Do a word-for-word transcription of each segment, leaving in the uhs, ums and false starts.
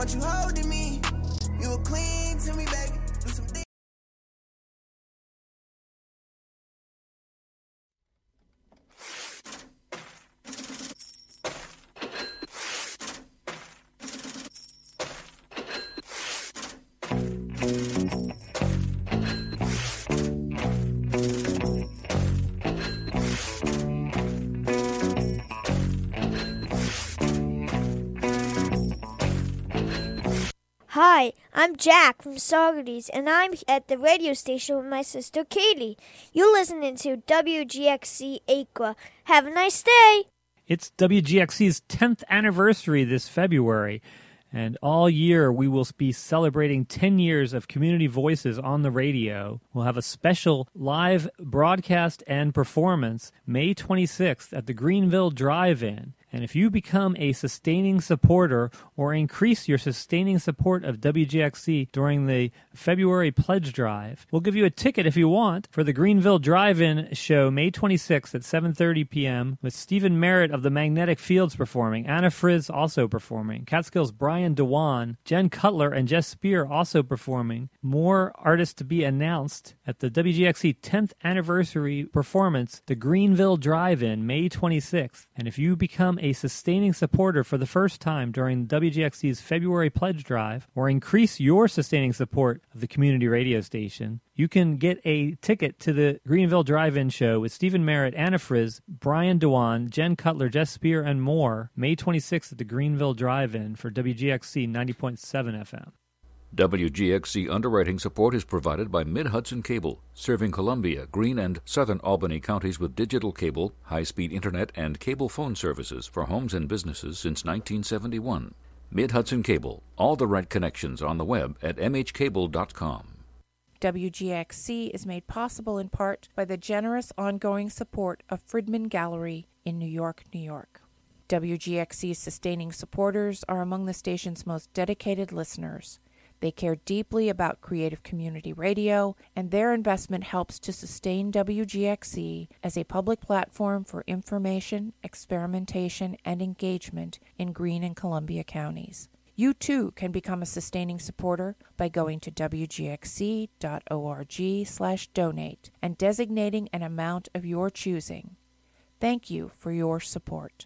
want you holding me. You were clean to me, baby. Do some things. Hi, I'm Jack from Saugerties, and I'm at the radio station with my sister Katie. You're listening to W G X C Aqua. Have a nice day. It's W G X C's tenth anniversary this February, and all year we will be celebrating ten years of community voices on the radio. We'll have a special live broadcast and performance May twenty-sixth at the Greenville Drive-In. And if you become a sustaining supporter or increase your sustaining support of W G X C during the February pledge drive, we'll give you a ticket if you want for the Greenville Drive-In show May twenty-sixth at seven thirty p.m. with Stephen Merritt of the Magnetic Fields performing, Anna Frizz also performing, Catskill's Brian Dewan, Jen Cutler, and Jess Spear also performing. More artists to be announced at the W G X C tenth anniversary performance, the Greenville Drive-In May twenty-sixth. And if you become a sustaining supporter for the first time during W G X C's February pledge drive, or increase your sustaining support of the community radio station, you can get a ticket to the Greenville Drive-In show with Stephen Merritt, Anna Frizz, Brian Dewan, Jen Cutler, Jess Spear, and more May twenty-sixth at the Greenville Drive-In for W G X C ninety point seven F M. W G X C underwriting support is provided by Mid-Hudson Cable, serving Columbia, Greene, and southern Albany counties with digital cable, high-speed internet, and cable phone services for homes and businesses since nineteen seventy-one. Mid-Hudson Cable, all the right connections on the web at m h cable dot com. W G X C is made possible in part by the generous ongoing support of Fridman Gallery in New York, New York. W G X C's sustaining supporters are among the station's most dedicated listeners. They care deeply about creative community radio, and their investment helps to sustain W G X C as a public platform for information, experimentation, and engagement in Greene and Columbia counties. You too can become a sustaining supporter by going to w g x c dot org slash donate and designating an amount of your choosing. Thank you for your support.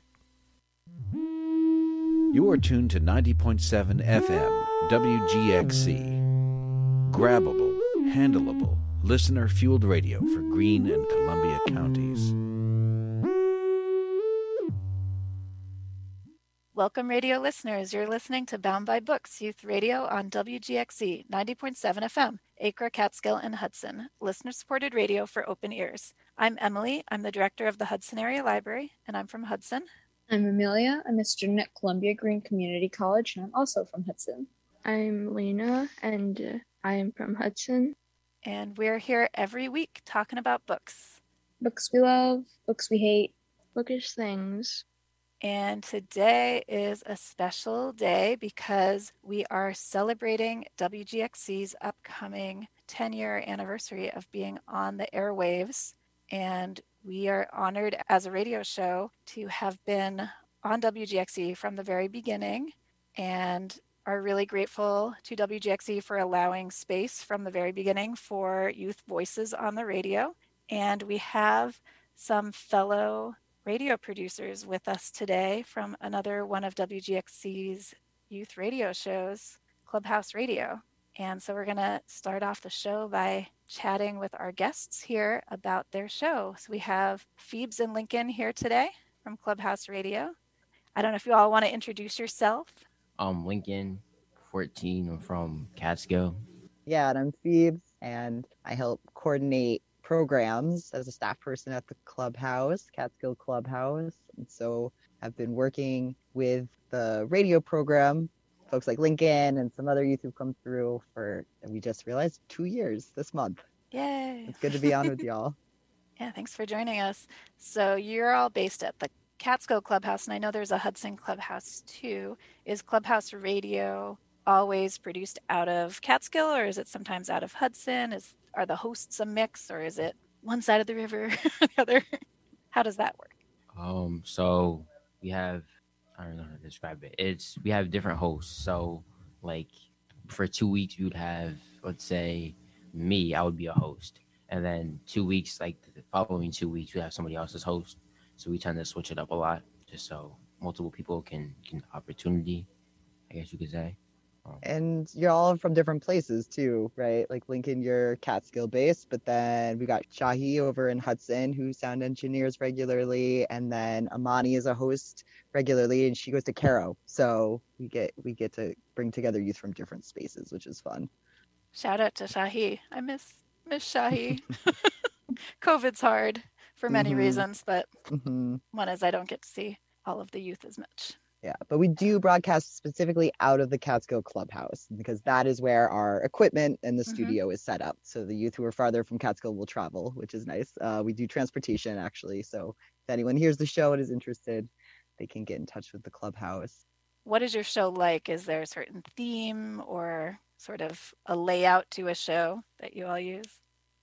You are tuned to ninety point seven F M, W G X C. Grabbable, handleable, listener-fueled radio for Greene and Columbia counties. Welcome, radio listeners. You're listening to Bound by Books Youth Radio on W G X C ninety point seven F M, Acre, Catskill, and Hudson, listener-supported radio for open ears. I'm Emily. I'm the director of the Hudson Area Library, and I'm from Hudson. I'm Amelia. I'm a student at Columbia Greene Community College, and I'm also from Hudson. I'm Lena, and uh, I am from Hudson. And we're here every week talking about books. Books we love, books we hate. Bookish things. And today is a special day because we are celebrating W G X C's upcoming ten-year anniversary of being on the airwaves. And we are honored as a radio show to have been on W G X C from the very beginning, and are really grateful to W G X C for allowing space from the very beginning for youth voices on the radio. And we have some fellow radio producers with us today from another one of W G X C's youth radio shows, Clubhouse Radio. And so we're going to start off the show by chatting with our guests here about their show. So we have Phoebes and Lincoln here today from Clubhouse Radio. I don't know if you all want to introduce yourself. I'm Lincoln, fourteen. I'm from Catskill. Yeah, and I'm Phoebes, and I help coordinate programs as a staff person at the Clubhouse, Catskill Clubhouse. And so I've been working with the radio program, folks like Lincoln and some other youth who've come through for, and we just realized, two years this month. Yay. It's good to be on with y'all. Yeah, thanks for joining us. So you're all based at the Catskill Clubhouse, and I know there's a Hudson Clubhouse too. Is Clubhouse Radio always produced out of Catskill, or is it sometimes out of Hudson? Is Are the hosts a mix, or is it one side of the river or the other? How does that work? Um, so we have, I don't know how to describe it. It's, we have different hosts. So like for two weeks we would have, let's say, me, I would be a host, and then two weeks, like the following two weeks, we have somebody else as host. So we tend to switch it up a lot, just so multiple people can can opportunity, I guess you could say. Um, And you're all from different places too, right? Like Lincoln, you're Catskill based, but then we got Shahi over in Hudson who sound engineers regularly, and then Amani is a host regularly, and she goes to Caro. So we get we get to bring together youth from different spaces, which is fun. Shout out to Shahi. I miss miss Shahi. COVID's hard for many Mhm. reasons, but hmm one is I don't get to see all of the youth as much. Yeah, but we do broadcast specifically out of the Catskill Clubhouse because that is where our equipment and the Mhm. studio is set up. So the youth who are farther from Catskill will travel, which is nice. Uh, we do transportation actually. So if anyone hears the show and is interested, they can get in touch with the Clubhouse. What is your show like? Is there a certain theme or sort of a layout to a show that you all use?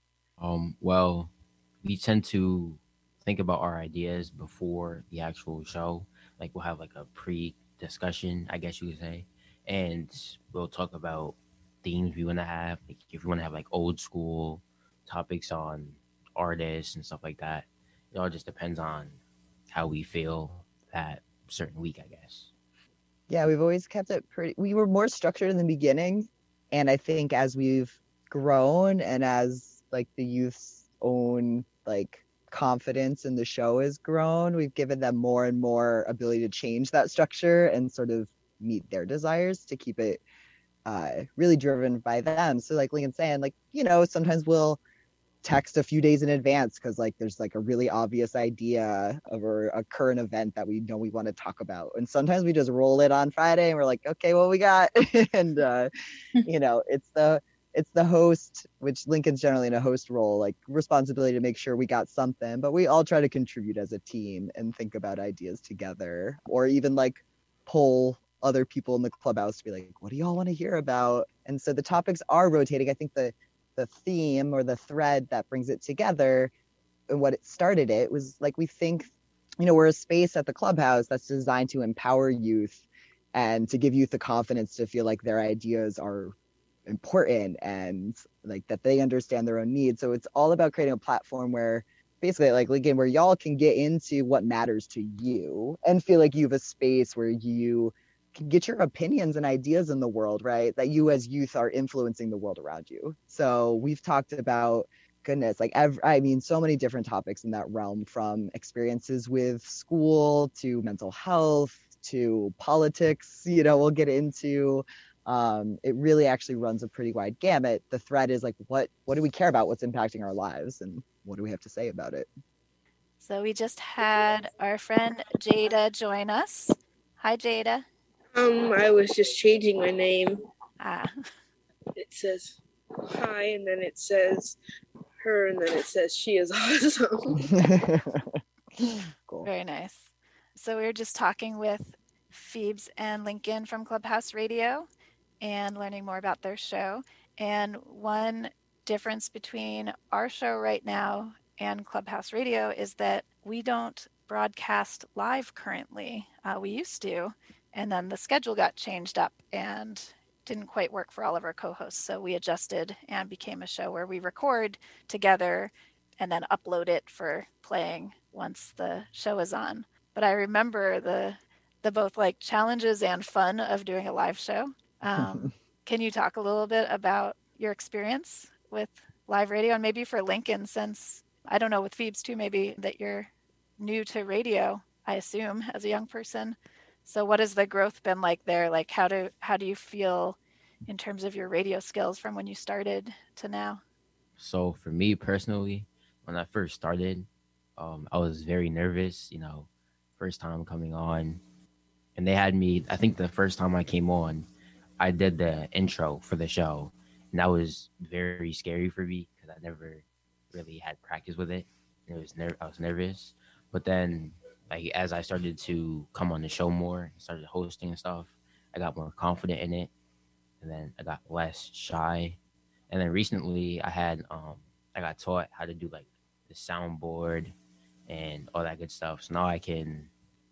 um, well, we tend to think about our ideas before the actual show. Like we'll have like a pre-discussion, I guess you could say, and we'll talk about themes we want to have. Like if we want to have like old school topics on artists and stuff like that, it all just depends on how we feel that certain week, I guess. Yeah, we've always kept it pretty. We were more structured in the beginning, and I think as we've grown and as like the youth's own like confidence in the show has grown, we've given them more and more ability to change that structure and sort of meet their desires to keep it uh, really driven by them. So like Lincoln's saying, like, you know, sometimes we'll text a few days in advance because like there's like a really obvious idea of a, a current event that we know we want to talk about, and sometimes we just roll it on Friday and we're like, okay, what we got. And uh you know, it's the it's the host, which Lincoln's generally in a host role, like responsibility to make sure we got something, but we all try to contribute as a team and think about ideas together, or even like pull other people in the clubhouse to be like, what do y'all want to hear about? And so the topics are rotating. I think the the theme or the thread that brings it together and what it started it was like, we think, you know, we're a space at the clubhouse that's designed to empower youth and to give youth the confidence to feel like their ideas are important and like that they understand their own needs. So it's all about creating a platform where basically like again where y'all can get into what matters to you and feel like you have a space where you can get your opinions and ideas in the world, right? That you as youth are influencing the world around you. So we've talked about, goodness, like every, I mean, so many different topics in that realm, from experiences with school to mental health to politics, you know, we'll get into. Um, it really actually runs a pretty wide gamut. The thread is like, what what do we care about? What's impacting our lives? And what do we have to say about it? So we just had our friend Jada join us. Hi, Jada. Um, I was just changing my name. Ah. It says hi, and then it says her, and then it says she is awesome. Cool. Very nice. So we were just talking with Phoebes and Lincoln from Clubhouse Radio and learning more about their show. And one difference between our show right now and Clubhouse Radio is that we don't broadcast live currently. Uh, we used to, and then the schedule got changed up and didn't quite work for all of our co-hosts. So we adjusted and became a show where we record together and then upload it for playing once the show is on. But I remember the the both like challenges and fun of doing a live show. Um, can you talk a little bit about your experience with live radio, and maybe for Lincoln, since I don't know with Phoebes too, maybe that you're new to radio, I assume, as a young person. So what has the growth been like there? Like how do how do you feel in terms of your radio skills from when you started to now? So for me personally, when I first started, um, I was very nervous, you know, first time coming on. And they had me, I think the first time I came on, I did the intro for the show. And that was very scary for me because I never really had practice with it. And it was ner- I was nervous. But then, like, as I started to come on the show more, started hosting and stuff, I got more confident in it. And then I got less shy. And then recently I had, um, I got taught how to do like the soundboard and all that good stuff. So now I can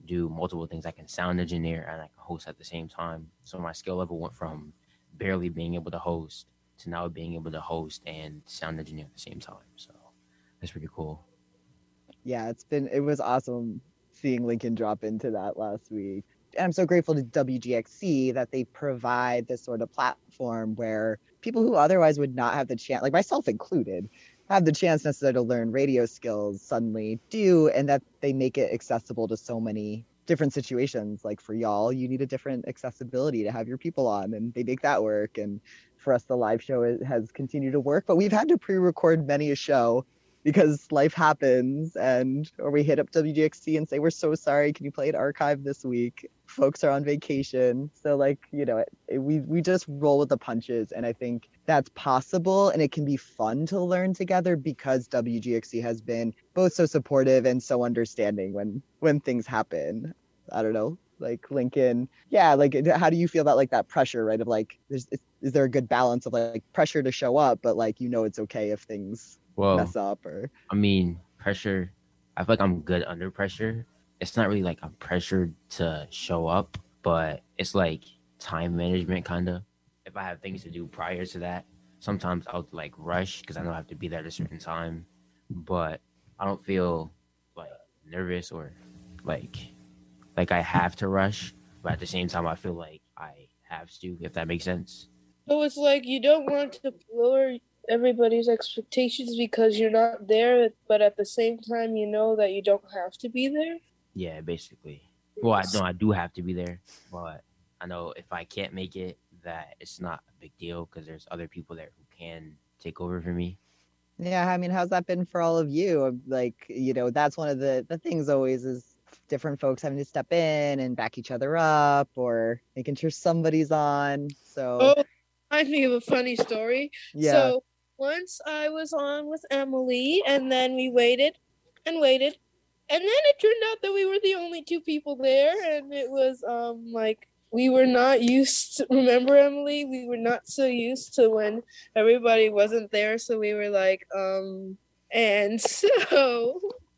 do multiple things. I can sound engineer and I can host at the same time. So my skill level went from barely being able to host to now being able to host and sound engineer at the same time. So that's pretty cool. Yeah, it's been it was awesome seeing Lincoln drop into that last week. And I'm so grateful to W G X C that they provide this sort of platform where people who otherwise would not have the chance, like myself included, have the chance necessarily to learn radio skills suddenly do, and that they make it accessible to so many different situations. Like for y'all, you need a different accessibility to have your people on, and they make that work. And for us, the live show has continued to work, but we've had to pre-record many a show because life happens, and or we hit up W G X C and say, we're so sorry, can you play an archive this week? Folks are on vacation. So like, you know, it, it, we, we just roll with the punches. And I think that's possible, and it can be fun to learn together because W G X C has been both so supportive and so understanding when, when things happen. I don't know, like Lincoln. Yeah, like how do you feel about like that pressure, right? Of like, is, is there a good balance of like pressure to show up, but like, you know, it's okay if things Well, mess up or I mean, pressure. I feel like I'm good under pressure. It's not really like I'm pressured to show up, but it's like time management kind of. If I have things to do prior to that, sometimes I'll like rush because I know I have to be there at a certain time, but I don't feel like nervous or like like I have to rush, but at the same time I feel like I have to, if that makes sense. So it's like you don't want to lower everybody's expectations because you're not there, but at the same time you know that you don't have to be there. Yeah, basically. Well, I know I do have to be there, but I know if I can't make it, that it's not a big deal because there's other people there who can take over for me. Yeah, I mean, how's that been for all of you? Like, you know, that's one of the, the things always is different folks having to step in and back each other up or making sure somebody's on. So, oh, I think of a funny story. Yeah. So once I was on with Emily, and then we waited and waited, and then it turned out that we were the only two people there, and it was um like we were not used to, remember Emily? We were not so used to when everybody wasn't there, so we were like, um, and so,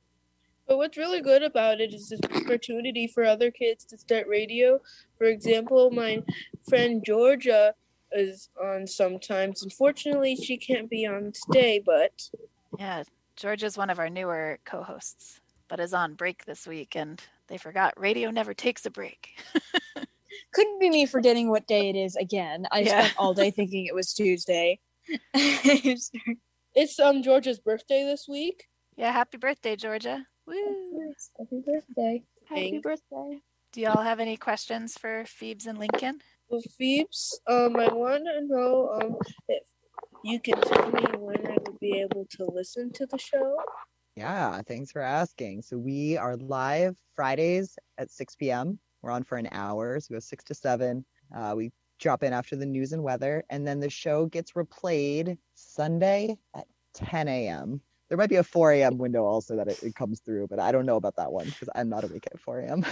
but what's really good about it is this opportunity for other kids to start radio. For example, my friend Georgia is on sometimes. Unfortunately, she can't be on today, but... Yeah, Georgia's one of our newer co-hosts, but is on break this week, and they forgot radio never takes a break. Couldn't be me forgetting what day it is again. I Yeah. spent all day thinking it was Tuesday. It's um Georgia's birthday this week. Yeah, happy birthday, Georgia. Woo! Happy birthday. Happy Thanks. birthday. Do y'all have any questions for Phoebes and Lincoln? Well, Phoebes, um, I want to know um if you can tell me when I would be able to listen to the show. yeah, thanks for asking. So we are live Fridays at six p.m. We're on for an hour, so we go six to seven. Uh, we drop in after the news and weather, and then the show gets replayed Sunday at ten a.m. There might be a four a.m. window also that it, it comes through, but I don't know about that one because I'm not awake at four a.m.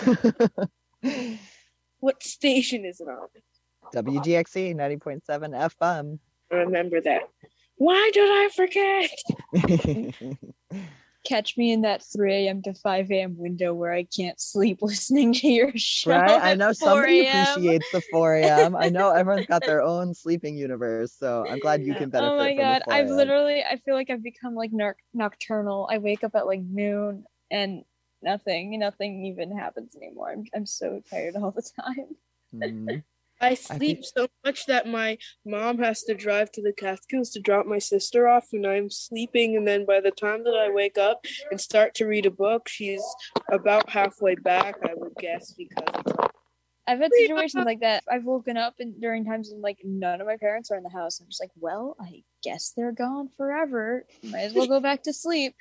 What station is it on? W G X C ninety point seven F M. Remember that. Why did I forget? Catch me in that three a.m. to five a.m. window where I can't sleep listening to your show. Right? I know at somebody four a.m. appreciates the four a.m. I know everyone's got their own sleeping universe, so I'm glad you can benefit Oh my from god, the I've four a.m. literally, I feel like I've become like nar- nocturnal. I wake up at like noon and nothing, nothing even happens anymore. I'm, I'm so tired all the time. Mm. I sleep so much that my mom has to drive to the Catskills to drop my sister off, and I'm sleeping, and then by the time that I wake up and start to read a book, she's about halfway back, I would guess, because it's like, I've had situations like that. I've woken up and during times when like none of my parents are in the house. I'm just like, well, I guess they're gone forever. Might as well go back to sleep.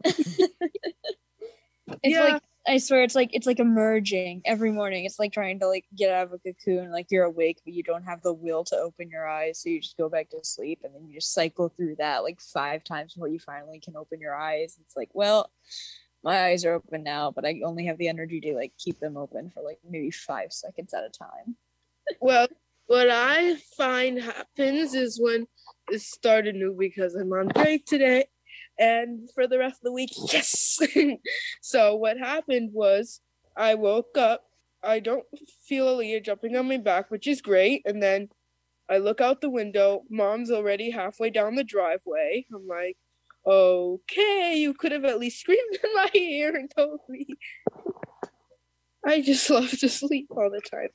It's Yeah. like, I swear, it's like it's like emerging every morning. It's like trying to like get out of a cocoon. Like you're awake, but you don't have the will to open your eyes, so you just go back to sleep, and then you just cycle through that like five times before you finally can open your eyes. It's like, well, my eyes are open now, but I only have the energy to like keep them open for like maybe five seconds at a time. well, what I find happens is when it started new because I'm on break today, and for the rest of the week, yes. So what happened was I woke up. I don't feel Aaliyah jumping on my back, which is great. And then I look out the window. Mom's already halfway down the driveway. I'm like, okay, you could have at least screamed in my ear and told me. I just love to sleep all the time.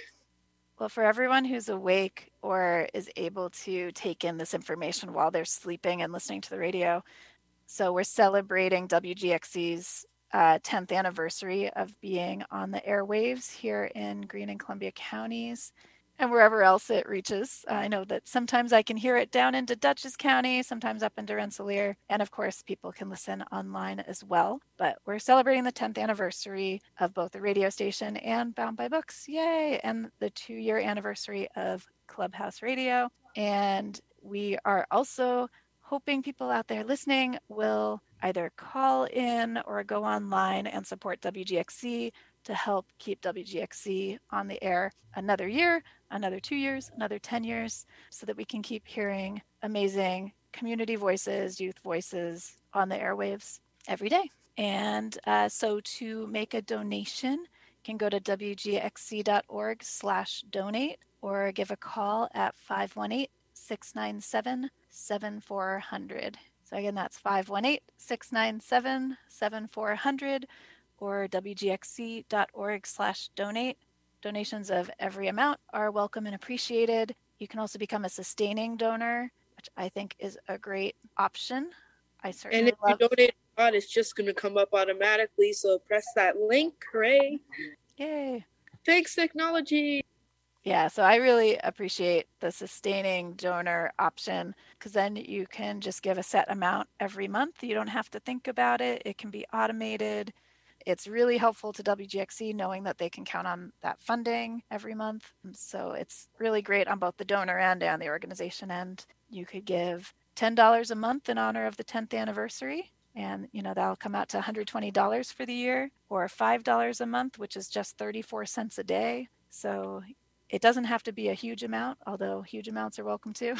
Well, for everyone who's awake or is able to take in this information while they're sleeping and listening to the radio, so we're celebrating W G X C's uh, tenth anniversary of being on the airwaves here in Greene and Columbia counties and wherever else it reaches. Uh, I know that sometimes I can hear it down into Dutchess County, sometimes up into Rensselaer, and of course people can listen online as well. But we're celebrating the tenth anniversary of both the radio station and Bound by Books, yay, and the two-year anniversary of Clubhouse Radio. And we are also hoping people out there listening will either call in or go online and support W G X C to help keep W G X C on the air another year, another two years, another ten years, so that we can keep hearing amazing community voices, youth voices on the airwaves every day. And uh, so to make a donation, you can go to W G X C dot org slash donate or give a call at five one eight, six nine seven, seven four zero zero. So again, that's five one eight, six nine seven, seven four zero zero or W G X C dot org slash donate. Donations of every amount are welcome and appreciated. You can also become a sustaining donor, which I think is a great option. I certainly And if love... you donate a lot, it's just going to come up automatically. So press that link. Hooray. Yay. Thanks, technology. Yeah, so I really appreciate the sustaining donor option because then you can just give a set amount every month. You don't have to think about it. It can be automated. It's really helpful to W G X C knowing that they can count on that funding every month. And so it's really great on both the donor end and the organization end. You could give ten dollars a month in honor of the tenth anniversary. And, you know, that'll come out to one hundred twenty dollars for the year, or five dollars a month, which is just thirty-four cents a day. So it doesn't have to be a huge amount, although huge amounts are welcome too.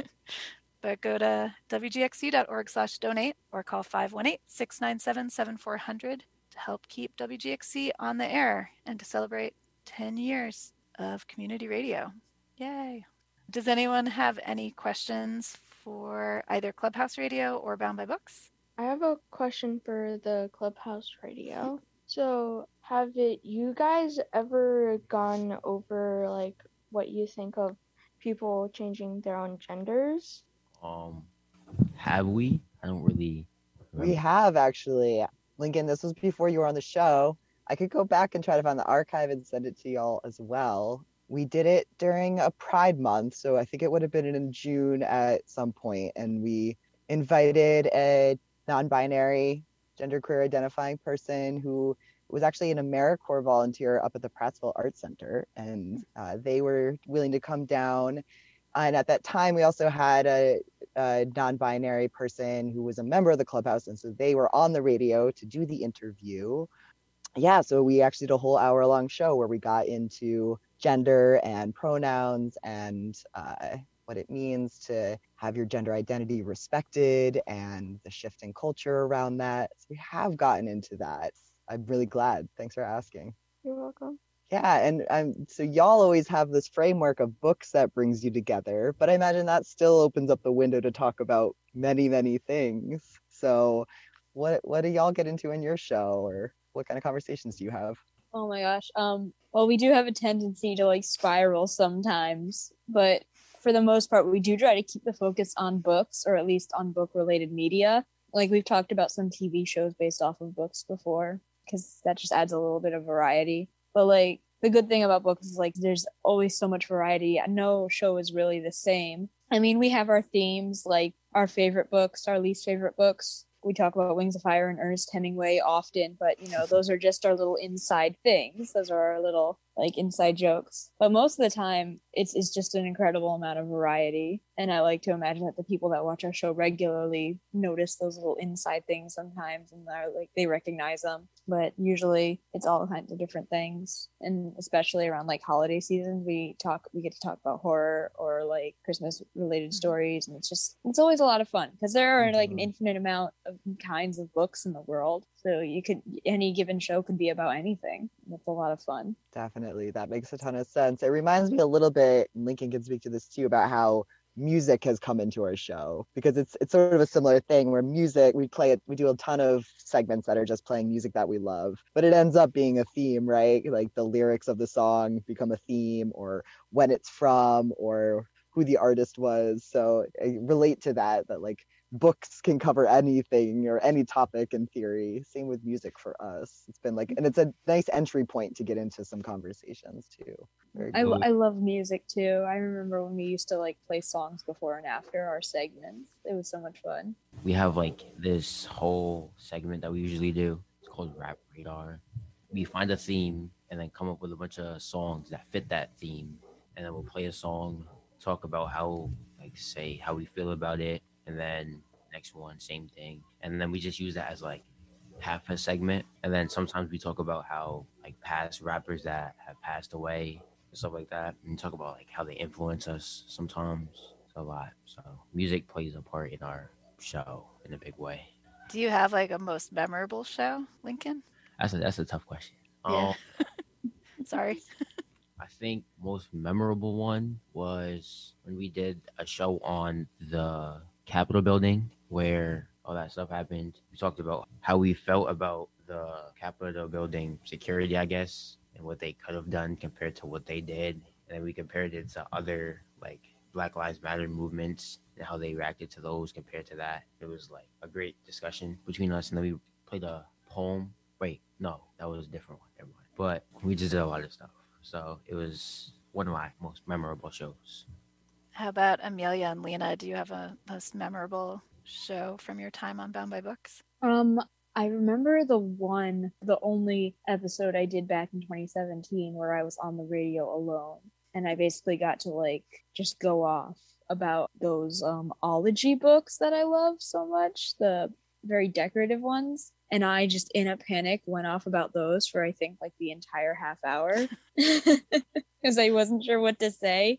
But go to W G X C dot org slash donate or call five one eight, six nine seven, seven four zero zero to help keep W G X C on the air and to celebrate ten years of community radio. Yay. Does anyone have any questions for either Clubhouse Radio or Bound by Books? I have a question for the Clubhouse Radio. So have it, you guys ever gone over like what you think of people changing their own genders? Um, have we? I don't really remember. We have actually. Lincoln, this was before you were on the show. I could go back and try to find the archive and send it to y'all as well. We did it during a Pride Month, so I think it would have been in June at some point, and we invited a non-binary, gender queer identifying person who was actually an AmeriCorps volunteer up at the Prattsville Arts Center, and uh, they were willing to come down. And at that time, we also had a, a non-binary person who was a member of the Clubhouse, and so they were on the radio to do the interview. Yeah, so we actually did a whole hour-long show where we got into gender and pronouns and uh, what it means to have your gender identity respected and the shift in culture around that. So we have gotten into that. I'm really glad. Thanks for asking. You're welcome. Yeah, and um, so y'all always have this framework of books that brings you together, but I imagine that still opens up the window to talk about many, many things. So what what do y'all get into in your show, or what kind of conversations do you have? Oh my gosh. Um, well, we do have a tendency to like spiral sometimes, but for the most part, we do try to keep the focus on books, or at least on book related media. Like we've talked about some T V shows based off of books before, because that just adds a little bit of variety. But like the good thing about books is like there's always so much variety. No show is really the same. I mean, we have our themes, like our favorite books, our least favorite books. We talk about Wings of Fire and Ernest Hemingway often, but you know, those are just our little inside things. Those are our little like inside jokes. But most of the time, it's it's just an incredible amount of variety. And I like to imagine that the people that watch our show regularly notice those little inside things sometimes and are like they recognize them. But usually it's all kinds of different things. And especially around like holiday season, we talk we get to talk about horror or like Christmas related stories. And it's just it's always a lot of fun because there are like an infinite amount of kinds of books in the world. So you could any given show could be about anything. It's a lot of fun. Definitely. That makes a ton of sense. It reminds me a little bit, and Lincoln can speak to this too, about how music has come into our show, because it's it's sort of a similar thing where music, we play it, we do a ton of segments that are just playing music that we love, but it ends up being a theme, right? Like the lyrics of the song become a theme, or when it's from, or who the artist was. So I relate to that, that like books can cover anything or any topic in theory. Same with music for us. It's been like, and it's a nice entry point to get into some conversations too. Very I, cool. I love music too. I remember when we used to like play songs before and after our segments. It was so much fun. We have like this whole segment that we usually do. It's called Rap Radar. We find a theme and then come up with a bunch of songs that fit that theme. And then we'll play a song, talk about how, like say how we feel about it. And then next one, same thing. And then we just use that as like half a segment. And then sometimes we talk about how like past rappers that have passed away and stuff like that. And talk about like how they influence us sometimes. It's a lot. So music plays a part in our show in a big way. Do you have like a most memorable show, Lincoln? That's a, that's a tough question. Yeah. Um, Sorry. I think most memorable one was when we did a show on the Capitol building where all that stuff happened. We talked about how we felt about the Capitol building security, I guess, and what they could have done compared to what they did. And then we compared it to other like Black Lives Matter movements and how they reacted to those compared to that. It was like a great discussion between us. And then we played a poem. Wait, no, that was a different one. Never mind. But we just did a lot of stuff. So it was one of my most memorable shows. How about Amelia and Lena? Do you have a most memorable show from your time on Bound by Books? Um, I remember the one, the only episode I did back in twenty seventeen where I was on the radio alone. And I basically got to like just go off about those um, ology books that I love so much, the very decorative ones. And I just, in a panic, went off about those for, I think, like the entire half hour. Because I wasn't sure what to say.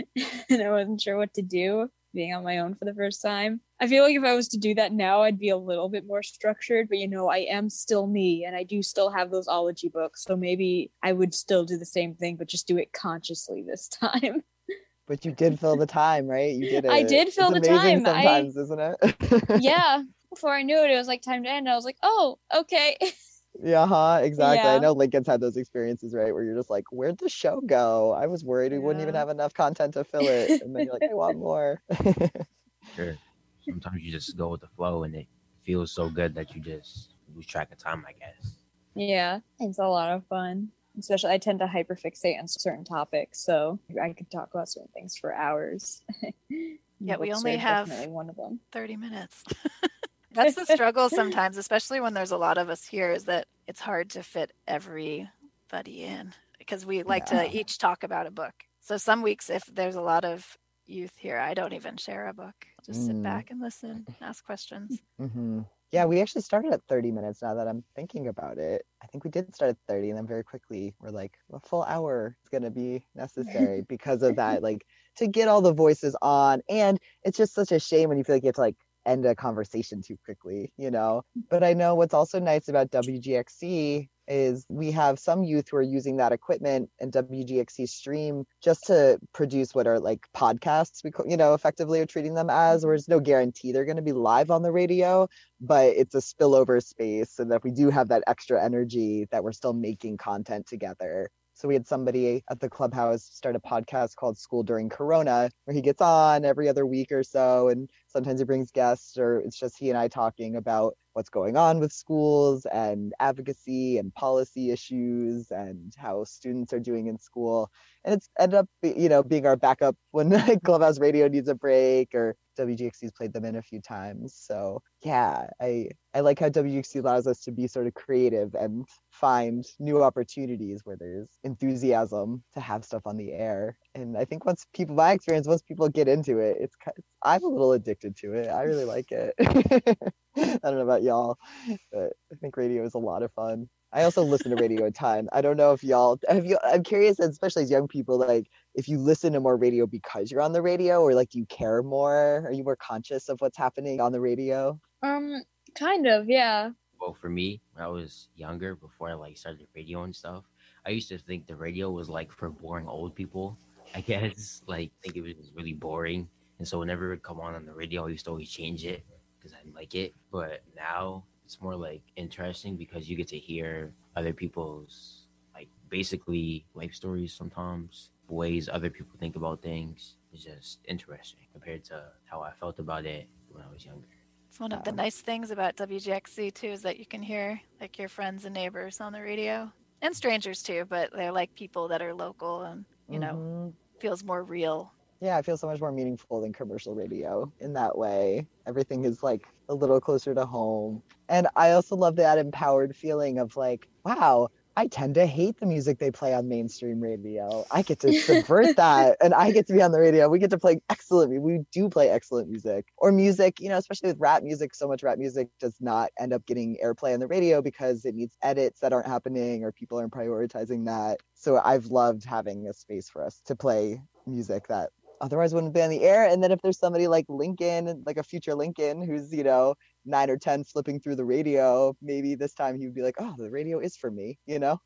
And I wasn't sure what to do, being on my own for the first time. I feel like if I was to do that now, I'd be a little bit more structured. But, you know, I am still me. And I do still have those ology books. So maybe I would still do the same thing, but just do it consciously this time. But you did fill the time, right? You did it. I did fill it's the amazing time. sometimes, I, isn't it? Yeah. Before I knew it, it was like time to end. I was like, oh, okay. Yeah, huh? Exactly. Yeah. I know Lincoln's had those experiences, right? Where you're just like, where'd the show go? I was worried we wouldn't even have enough content to fill it. And then you're like, I want more. Sure. Sometimes you just go with the flow and it feels so good that you just lose track of time, I guess. Yeah, it's a lot of fun. Especially, I tend to hyperfixate on certain topics, so I could talk about certain things for hours. Yeah, we Books only are have definitely one of them. thirty minutes. That's the struggle sometimes, especially when there's a lot of us here, is that it's hard to fit everybody in because we like Yeah. to each talk about a book. So some weeks, if there's a lot of youth here, I don't even share a book. I'll just sit Mm. back and listen, ask questions. hmm Yeah, we actually started at thirty minutes now that I'm thinking about it. I think we did start at thirty and then very quickly we're like, a full hour is going to be necessary because of that, like to get all the voices on. And it's just such a shame when you feel like you have to like end a conversation too quickly, you know? But I know what's also nice about W G X C is we have some youth who are using that equipment and W G X C stream just to produce what are like podcasts, we co- you know, effectively are treating them as, where there's no guarantee they're going to be live on the radio, but it's a spillover space so that we do have that extra energy that we're still making content together. So we had somebody at the clubhouse start a podcast called School During Corona, where he gets on every other week or so, and sometimes he brings guests, or it's just he and I talking about what's going on with schools and advocacy and policy issues and how students are doing in school. And it's ended up, you know, being our backup when Clubhouse Radio needs a break, or W G X C's played them in a few times. So yeah, I, I like how W G X C allows us to be sort of creative and find new opportunities where there's enthusiasm to have stuff on the air. And I think once people, my experience, once people get into it, it's, I'm a little addicted to it. I really like it. I don't know about y'all, but I think radio is a lot of fun. I also listen to radio a ton. I don't know if y'all, have you, I'm curious, especially as young people, like if you listen to more radio because you're on the radio, or like do you care more? Are you more conscious of what's happening on the radio? Um, kind of, yeah. Well, for me, when I was younger, before I like started radio and stuff, I used to think the radio was like for boring old people. I guess like think it was just really boring, and so whenever it would come on on the radio, I used to always change it because I didn't like it. But now it's more like interesting because you get to hear other people's like basically life stories sometimes, ways other people think about things. It's just interesting compared to how I felt about it when I was younger. It's one of the nice things about W G X C too, is that you can hear like your friends and neighbors on the radio, and strangers too, but they're like people that are local and, you know, mm-hmm. feels more real. Yeah, it feels so much more meaningful than commercial radio in that way. Everything is like a little closer to home. And I also love that empowered feeling of like, wow, I tend to hate the music they play on mainstream radio. I get to subvert that, and I get to be on the radio. We get to play excellent, we do play excellent music. Or music, you know, especially with rap music, so much rap music does not end up getting airplay on the radio because it needs edits that aren't happening or people aren't prioritizing that. So I've loved having a space for us to play music that otherwise wouldn't be on the air. And then if there's somebody like Lincoln, like a future Lincoln, who's, you know, nine or ten flipping through the radio, maybe this time he would be like, oh, the radio is for me, you know?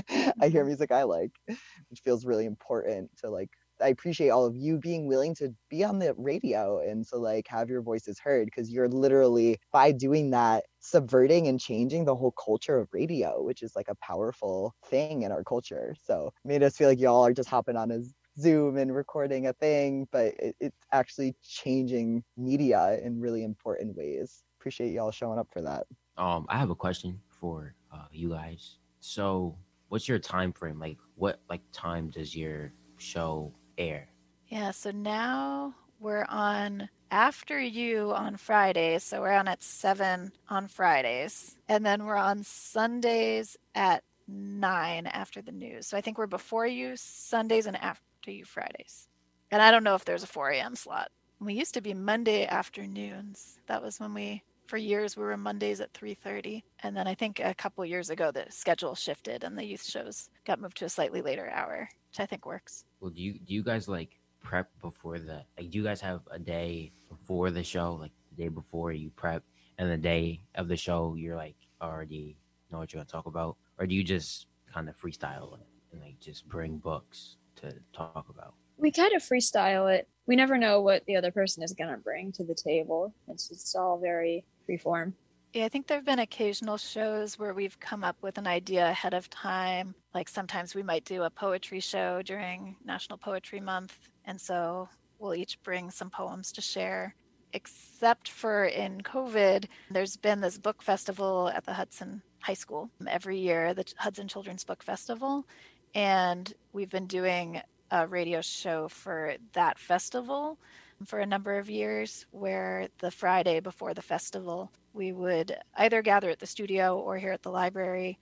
I hear music I like, which feels really important to like, I appreciate all of you being willing to be on the radio and to like have your voices heard, because you're literally, by doing that, subverting and changing the whole culture of radio, which is like a powerful thing in our culture. So it made us feel like y'all are just hopping on a Zoom and recording a thing, but it, it's actually changing media in really important ways. Appreciate y'all showing up for that. Um, I have a question for uh, you guys. So, what's your time frame? Like, what like time does your show air? Yeah, so now we're on after you on Fridays. So we're on at seven on Fridays, and then we're on Sundays at nine after the news. So I think we're before you Sundays and after you Fridays. And I don't know if there's a four a.m. slot. We used to be Monday afternoons. That was when we, for years, we were Mondays at three thirty. And then I think a couple years ago, the schedule shifted and the youth shows got moved to a slightly later hour, which I think works. Well, do you, do you guys like prep before the, like, do you guys have a day before the show, like the day before you prep, and the day of the show, you're like already know what you're going to talk about? Or do you just kind of freestyle it and like just bring books to talk about? We kind of freestyle it. We never know what the other person is going to bring to the table. It's it's all very freeform. Yeah, I think there have been occasional shows where we've come up with an idea ahead of time. Like sometimes we might do a poetry show during National Poetry Month. And so we'll each bring some poems to share. Except for in COVID, there's been this book festival at the Hudson High School every year, the Hudson Children's Book Festival. And we've been doing a radio show for that festival for a number of years, where the Friday before the festival, we would either gather at the studio or here at the library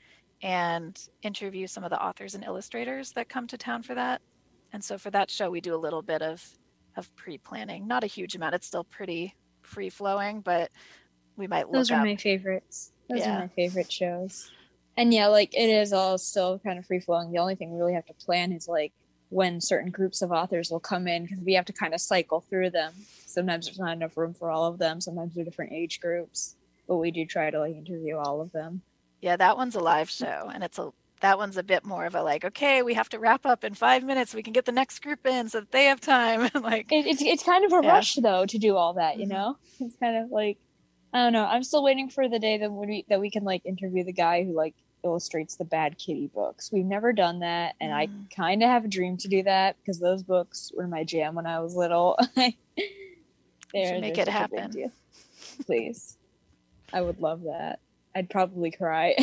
and interview some of the authors and illustrators that come to town for that. And so for that show, we do a little bit of, of pre-planning, not a huge amount. It's still pretty free-flowing, but we might look Those are up. my favorites. Those Yeah. are my favorite shows. And yeah, like it is all still kind of free-flowing. The only thing we really have to plan is like when certain groups of authors will come in, because we have to kind of cycle through them. Sometimes there's not enough room for all of them. Sometimes they're different age groups, but we do try to like interview all of them. Yeah, that one's a live show, and it's a that one's a bit more of a like, okay, we have to wrap up in five minutes. We can get the next group in so that they have time. like it, it's it's kind of a Yeah. rush though to do all that, you Mhm. know. It's kind of like, I don't know. I'm still waiting for the day that we that we can like interview the guy who like illustrates the Bad Kitty books. We've never done that, and I kind of have a dream to do that because those books were my jam when I was little. They're, make they're it such a big happen. deal. Please. I would love that. I'd probably cry.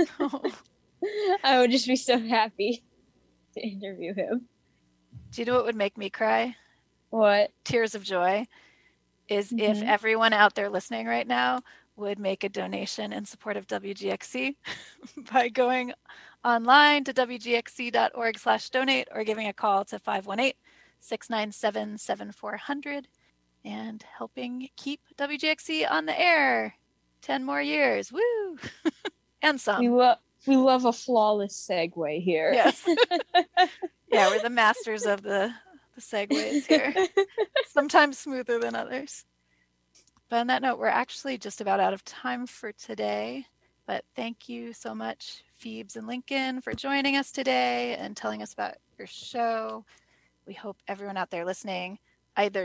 I would just be so happy to interview him. Do you know what would make me cry? What? Tears of joy. Is mm-hmm. if everyone out there listening right now would make a donation in support of W G X C by going online to W G X C dot org slash donate or giving a call to five one eight, six nine seven, seven four zero zero and helping keep W G X C on the air. ten more years. Woo! And some. We, lo- we love a flawless segue here. Yes. Yeah, we're the masters of the, the segues here. Sometimes smoother than others. But on that note, we're actually just about out of time for today. But thank you so much, Phoebes and Lincoln, for joining us today and telling us about your show. We hope everyone out there listening either